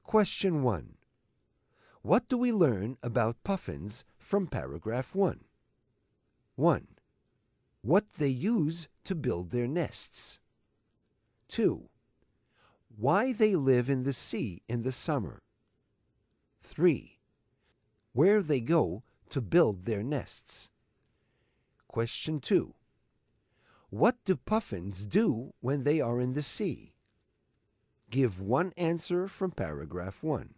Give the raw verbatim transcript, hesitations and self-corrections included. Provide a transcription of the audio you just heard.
Question one. What do we learn about puffins from paragraph one? one. What they use to build their nests. two. Why they live in the sea in the summer. three. Where they go to build their nests. Question two. What do puffins do when they are in the sea? Give one answer from paragraph one.